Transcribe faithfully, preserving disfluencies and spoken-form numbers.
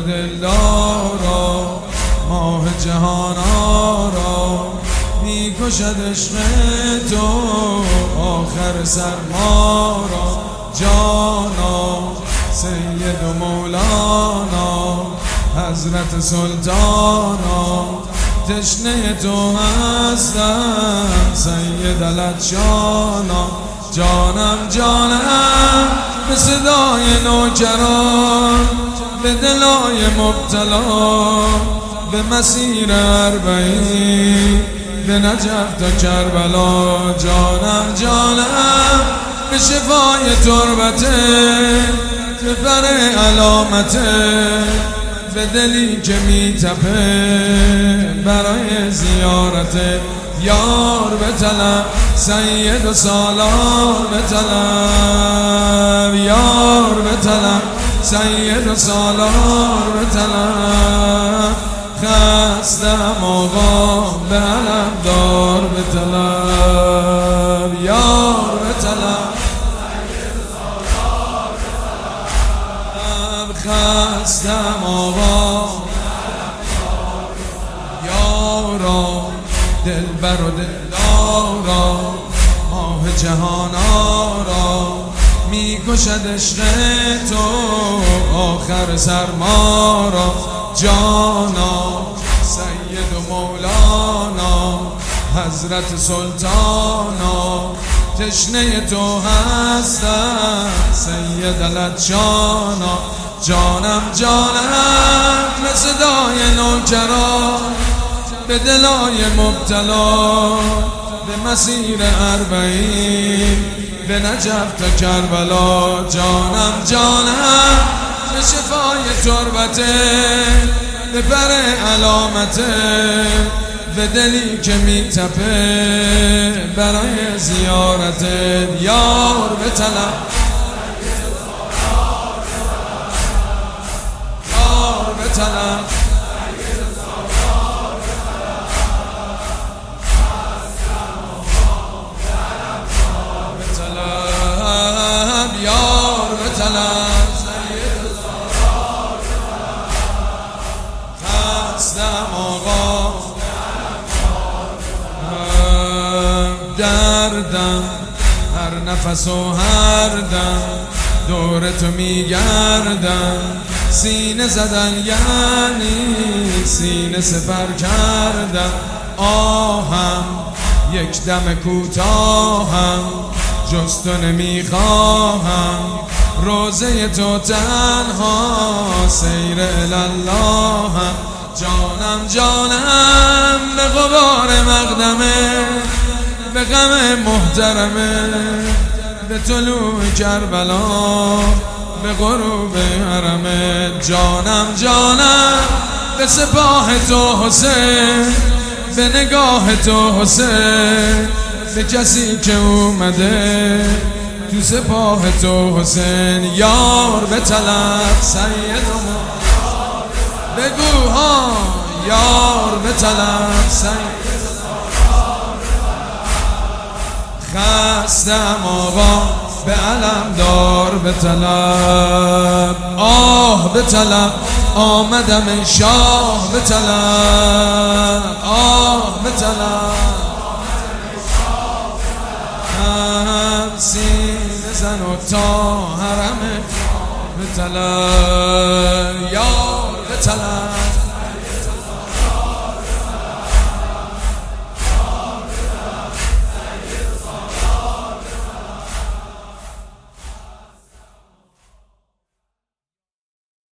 دلدارا ماه جهان آرا میکشد عشق تو آخر سرمارا جانا سید و مولانا حضرت سلطانا تشنه تو هستم سید العطشانا جانم جانم به صدای نوکران به دلای مبتلا به مسیر اربعین به نجف تا کربلا جانم جانم به شفای تربته به پر علامته به دلی که میتپه برای زیارته یار به طلب سید و سالار به طلب یار به طلب سید و سالار به طلب خستم آقا به علم دار به طلب یار به طلب خستم آقا یارا دلبر و دلدارا ماه جهان آرا میکشد عشق تو آخر سرمارا جانا سید و مولانا حضرت سلطانا تشنه تو هستم سید العطشانا جانم جانم به صدای نوکران به دلای مبتلا به مسیر اربعین به نجف تا کربلا جانم جانم به شفای تربته به پر علامته به دلی که میتپه برای زیارته یار به طلب یار به طلب یار به طلب خستم آقا دردم هر نفس و هر دم دور تو میگردم سینه زدن یعنی سینه سپر کردم آهم یک دم کوتاهم جز تو نمیخواهم روزه تو تنها سیر الاللهم جانم جانم به غبار مقدمه به غم محترمه به طلوع کربلا به غروب حرمه جانم جانم به سپاه تو حسین به نگاه تو حسین به کسی که اومده تو سپاه تو حسین یار به طلب سید بگو ها یار به طلب سید خستم آقا به علم دار به طلب آه به طلب آمدم ای شاه به طلب آه به طلب سینه زن و تا حرم به طلب یار به طلب